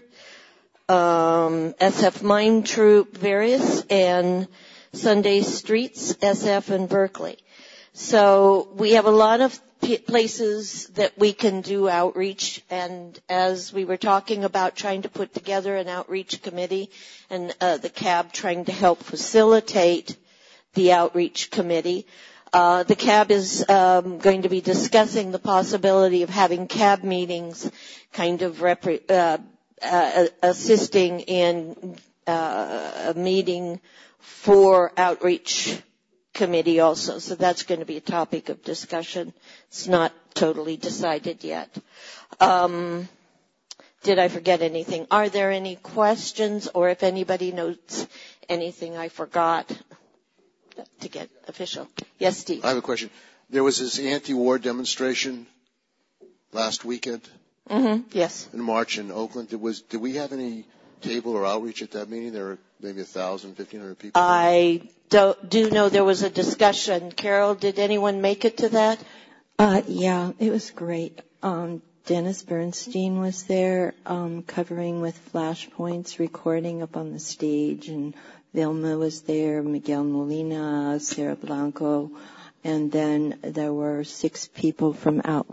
Um, S F Mime Troupe, various, and Sunday Streets, S F and Berkeley. So we have a lot of p- places that we can do outreach, and as we were talking about trying to put together an outreach committee and uh, the C A B trying to help facilitate the outreach committee. Uh, the C A B is um, going to be discussing the possibility of having C A B meetings, kind of repre- uh, uh, assisting in uh, a meeting for outreach committee also. So that's going to be a topic of discussion. It's not totally decided yet. Um, did I forget anything? Are there any questions, or if anybody knows anything I forgot to get official? Yes, Steve. I have a question. There was this anti-war demonstration last weekend. Mm-hmm. Yes. In March in Oakland. Did, was, did we have any table or outreach at that meeting? There were maybe a thousand, fifteen hundred people. I do, do know there was a discussion. Carol, did anyone make it to that? Uh, yeah, it was great. Um, Dennis Bernstein was there, um, covering with flashpoints, recording up on the stage, and Vilma was there, Miguel Molina, Sarah Blanco, and then there were six people from out.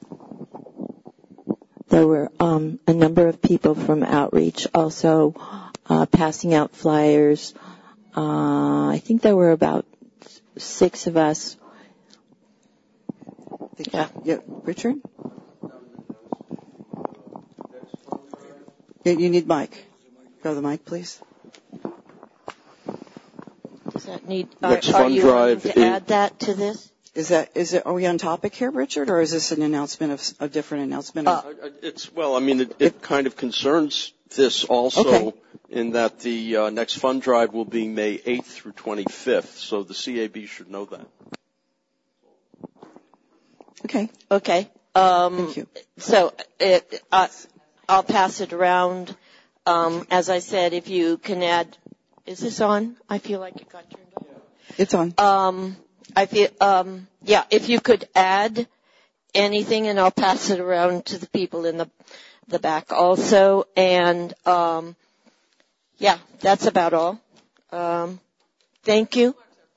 There were um, a number of people from outreach also uh, passing out flyers. Uh, I think there were about six of us. Yeah, yeah. Richard? Yeah, you need mic. Go to the mic, please. Does that need, are, Next are fund you drive wanting to is, add that to this? Is that, is it, are we on topic here, Richard, or is this an announcement of, a different announcement? Of, uh, it's, well, I mean, it, it kind of concerns this also okay. in that the uh, next fund drive will be May eighth through twenty-fifth, so the C A B should know that. Okay. Okay. Um, Thank you. So it, uh, I'll pass it around. Um, as I said, if you can add, is this on? I feel like it got turned on. It's on. Um, I feel, um, yeah, if you could add anything, and I'll pass it around to the people in the the back also. And um, yeah, that's about all. Um, thank you.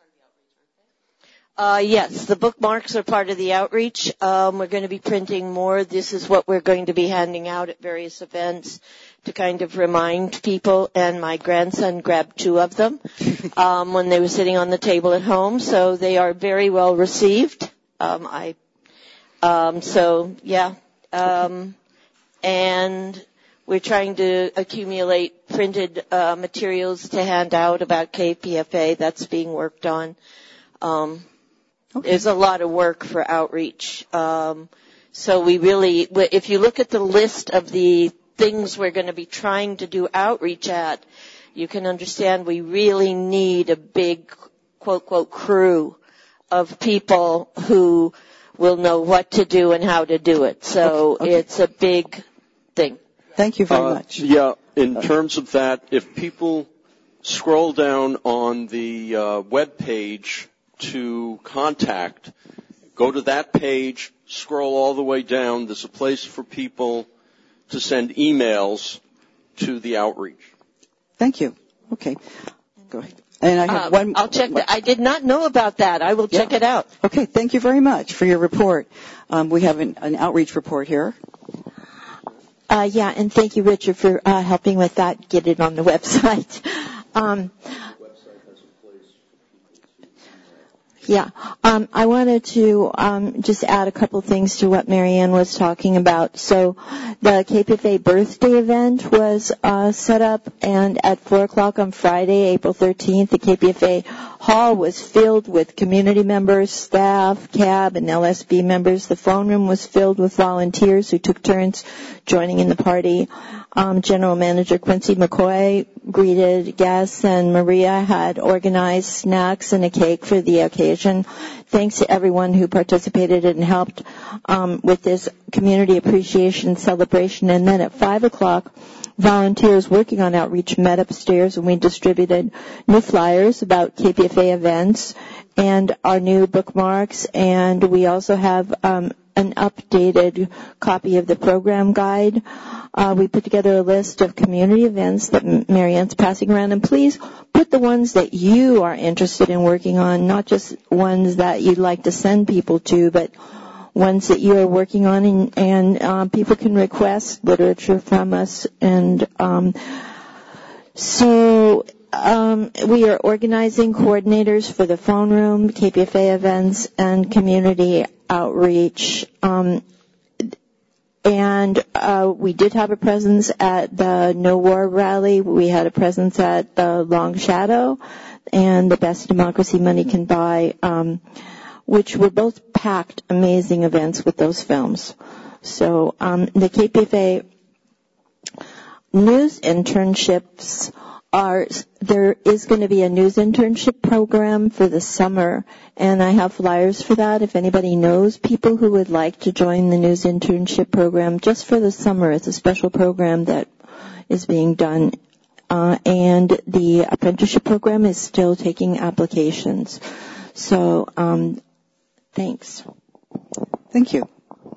Uh, yes, the bookmarks are part of the outreach. Um, we're going to be printing more. This is what we're going to be handing out at various events to kind of remind people. And my grandson grabbed two of them um, when they were sitting on the table at home. So they are very well received. Um, I, um, so yeah, um, and we're trying to accumulate printed uh, materials to hand out about K P F A. That's being worked on. Um, Okay. There's a lot of work for outreach. Um, so we really, if you look at the list of the things we're going to be trying to do outreach at, you can understand we really need a big, quote, quote, crew of people who will know what to do and how to do it. So okay. Okay. It's a big thing. Thank you very uh, much. Yeah, in terms of that, if people scroll down on the uh, web page to contact, go to that page, scroll all the way down. There's a place for people to send emails to the outreach. Thank you. Okay. Go ahead. And I have um, one. I'll check that. I did not know about that. I will check yeah. it out. Okay, thank you very much for your report. Um, we have an, an outreach report here. Uh, yeah, and thank you, Richard, for uh, helping with that. Get it on the website. Um, Yeah, um, I wanted to um, just add a couple things to what Marianne was talking about. So the K P F A birthday event was uh, set up, and at four o'clock on Friday, April thirteenth, the K P F A hall was filled with community members, staff, C A B, and L S B members. The phone room was filled with volunteers who took turns joining in the party. Um, General Manager Quincy McCoy greeted guests, and Maria had organized snacks and a cake for the occasion. Thanks to everyone who participated and helped um, with this community appreciation celebration. And then at five o'clock, volunteers working on outreach met upstairs, and we distributed new flyers about K P F A events and our new bookmarks. And we also have um, an updated copy of the program guide. Uh, we put together a list of community events that Marianne's passing around, and please put the ones that you are interested in working on, not just ones that you'd like to send people to, but ones that you are working on, and, and uh, people can request literature from us. And um, so um, we are organizing coordinators for the phone room, K P F A events, and community outreach. Um, and uh, we did have a presence at the No War rally. We had a presence at the Long Shadow and the Best Democracy Money Can Buy, um, which were both packed, amazing events with those films. So um, the K P F A news internships are, there is going to be a news internship program for the summer, and I have flyers for that. If anybody knows people who would like to join the news internship program just for the summer, it's a special program that is being done. Uh, and the apprenticeship program is still taking applications. So, um, thanks. Thank you.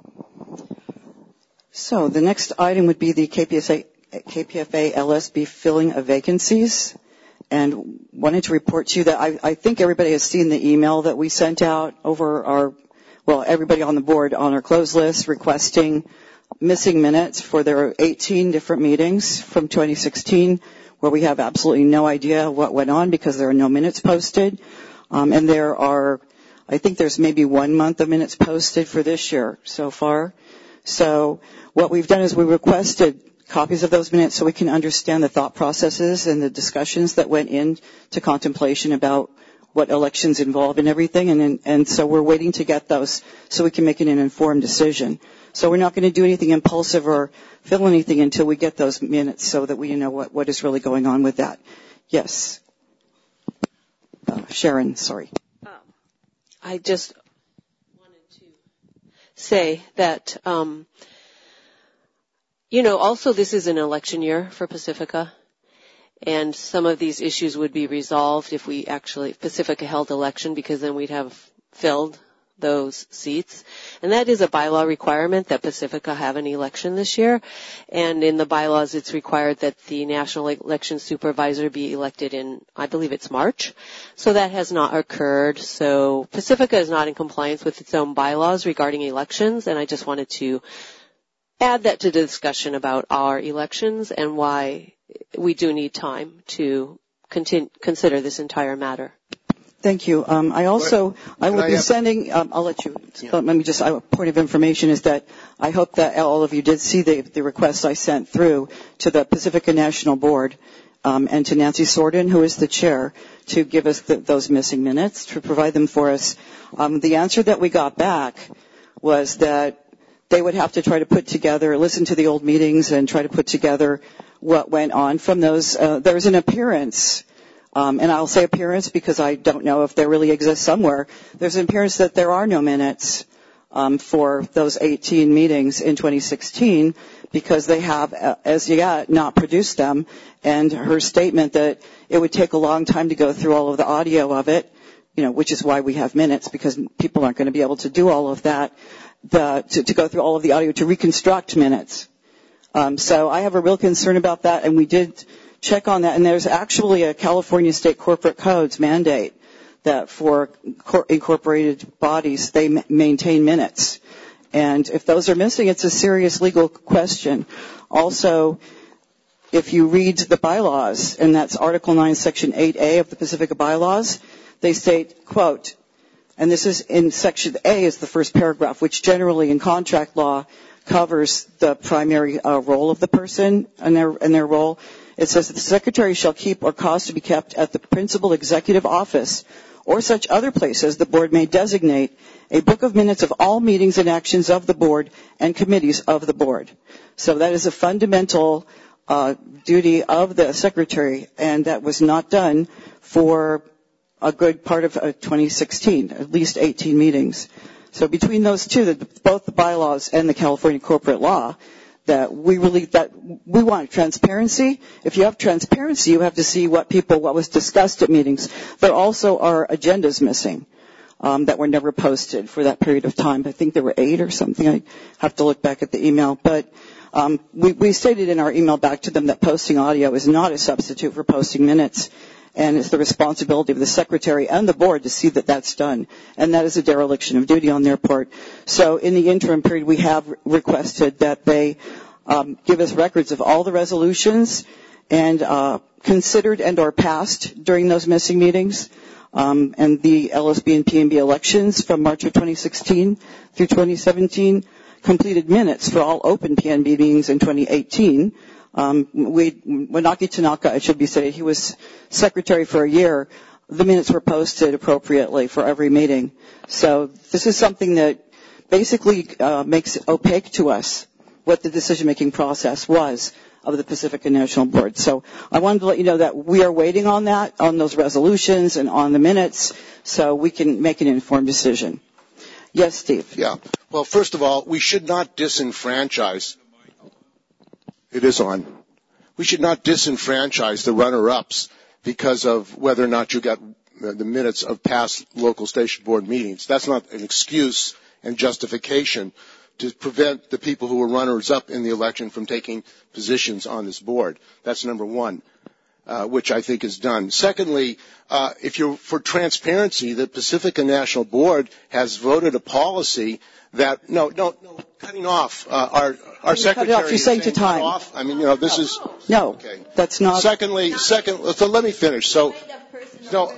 So the next item would be the K P F A, K P F A L S B filling of vacancies. And wanted to report to you that I, I think everybody has seen the email that we sent out over our, well, everybody on the board on our closed list requesting missing minutes for their eighteen different meetings from twenty sixteen, where we have absolutely no idea what went on because there are no minutes posted. Um, and there are, I think there's maybe one month of minutes posted for this year so far. So what we've done is we requested copies of those minutes so we can understand the thought processes and the discussions that went into contemplation about what elections involve and everything. And, and so we're waiting to get those so we can make an informed decision. So we're not going to do anything impulsive or fill anything until we get those minutes so that we know what, what is really going on with that. Yes. Uh, Sharon, sorry. Um, I just wanted to say that, um, you know, also this is an election year for Pacifica, and some of these issues would be resolved if we actually, if Pacifica held election, because then we'd have filled those seats. And that is a bylaw requirement that Pacifica have an election this year. And in the bylaws, it's required that the national election supervisor be elected in, I believe it's March. So that has not occurred. So Pacifica is not in compliance with its own bylaws regarding elections. And I just wanted to add that to the discussion about our elections and why we do need time to continue, consider this entire matter. Thank you. Um, I also, I will I be have, sending, um, I'll let you, yeah. let me just, a point of information is that I hope that all of you did see the, the requests I sent through to the Pacifica National Board um, and to Nancy Sorden, who is the chair, to give us the, those missing minutes, to provide them for us. Um, the answer that we got back was that they would have to try to put together, listen to the old meetings and try to put together what went on from those. Uh, there's an appearance, um, and I'll say appearance because I don't know if there really exists somewhere. There's an appearance that there are no minutes um, for those eighteen meetings in twenty sixteen because they have, uh, as yet, not produced them. And her statement that it would take a long time to go through all of the audio of it, you know, which is why we have minutes, because people aren't going to be able to do all of that. The, to, to go through all of the audio, to reconstruct minutes. Um, so I have a real concern about that, and we did check on that. And there's actually a California State Corporate Codes mandate that for incorporated bodies, they maintain minutes. And if those are missing, it's a serious legal question. Also, if you read the bylaws, and that's Article nine, Section eight A of the Pacifica bylaws, they state, quote, and this is in Section A is the first paragraph, which generally in contract law covers the primary uh, role of the person and their, and their role. It says that the secretary shall keep or cause to be kept at the principal executive office or such other places the board may designate a book of minutes of all meetings and actions of the board and committees of the board. So that is a fundamental uh, duty of the secretary, and that was not done for a good part of uh, twenty sixteen, at least eighteen meetings. So between those two, the, both the bylaws and the California corporate law, that we really that we want transparency. If you have transparency, you have to see what people what was discussed at meetings. There also are agendas missing um, that were never posted for that period of time. I think there were eight or something. I have to look back at the email, but um, we, we stated in our email back to them that posting audio is not a substitute for posting minutes, and it's the responsibility of the secretary and the board to see that that's done, and that is a dereliction of duty on their part. So in the interim period, we have requested that they um, give us records of all the resolutions and uh, considered and or passed during those missing meetings, um, and the L S B and P N B elections from March of twenty sixteen through twenty seventeen, completed minutes for all open P N B meetings in twenty eighteen. Um, we, Wanaki Tanaka, it should be said, he was secretary for a year. The minutes were posted appropriately for every meeting. So this is something that basically uh, makes it opaque to us what the decision-making process was of the Pacifica National Board. So I wanted to let you know that we are waiting on that, on those resolutions and on the minutes, so we can make an informed decision. Yes, Steve. Yeah. Well, first of all, we should not disenfranchise. It is on. We should not disenfranchise the runner-ups because of whether or not you got the minutes of past local station board meetings. That's not an excuse and justification to prevent the people who were runners-up in the election from taking positions on this board. That's number one, uh, which I think is done. Secondly, uh, if you're for transparency, the Pacifica National Board has voted a policy that no, no, no, cutting off uh, our our secretary. Cut it off. You're saying to time. Off. I mean, you know, this is no. Okay. That's not. Secondly, second. So let me finish. So, no,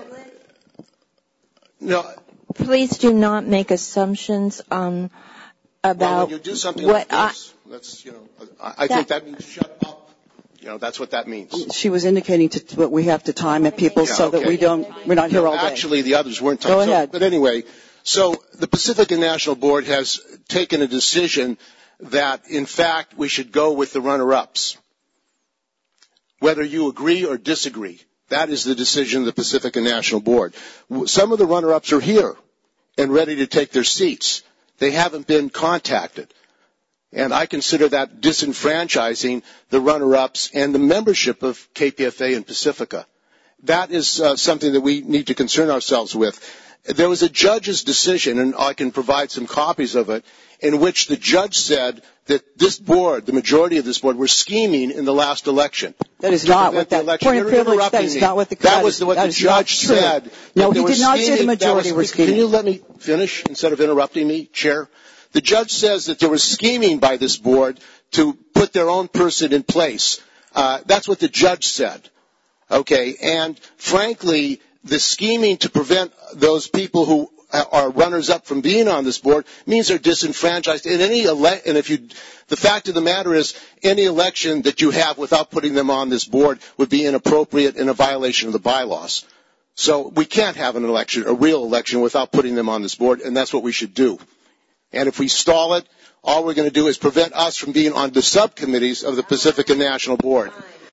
no. Please do not make assumptions um, about well, when you do something what like this, I, let's, you know, I, I that, think that means shut up. You know, that's what that means. She was indicating to what we have to time at people yeah, so okay. that we don't, we're not here no, all day. Actually, the others weren't timed. Go ahead. So, but anyway. So the Pacifica National Board has taken a decision that, in fact, we should go with the runner-ups. Whether you agree or disagree, that is the decision of the Pacifica National Board. Some of the runner-ups are here and ready to take their seats. They haven't been contacted. And I consider that disenfranchising the runner-ups and the membership of K P F A and Pacifica. That is uh, something that we need to concern ourselves with. There was a judge's decision, and I can provide some copies of it, in which the judge said that this board, the majority of this board, were scheming in the last election. That is not what that point of privilege. That is not what the that was what the judge said. No, he did not say the majority were scheming. Can you let me finish instead of interrupting me, Chair? The judge says that there was scheming by this board to put their own person in place. Uh, that's what the judge said. Okay, and frankly, the scheming to prevent those people who are runners-up from being on this board means they're disenfranchised. In any ele- and if you, the fact of the matter is, any election that you have without putting them on this board would be inappropriate and a violation of the bylaws. So we can't have an election, a real election, without putting them on this board, and that's what we should do. And if we stall it, all we're going to do is prevent us from being on the subcommittees of the Pacifica National Board.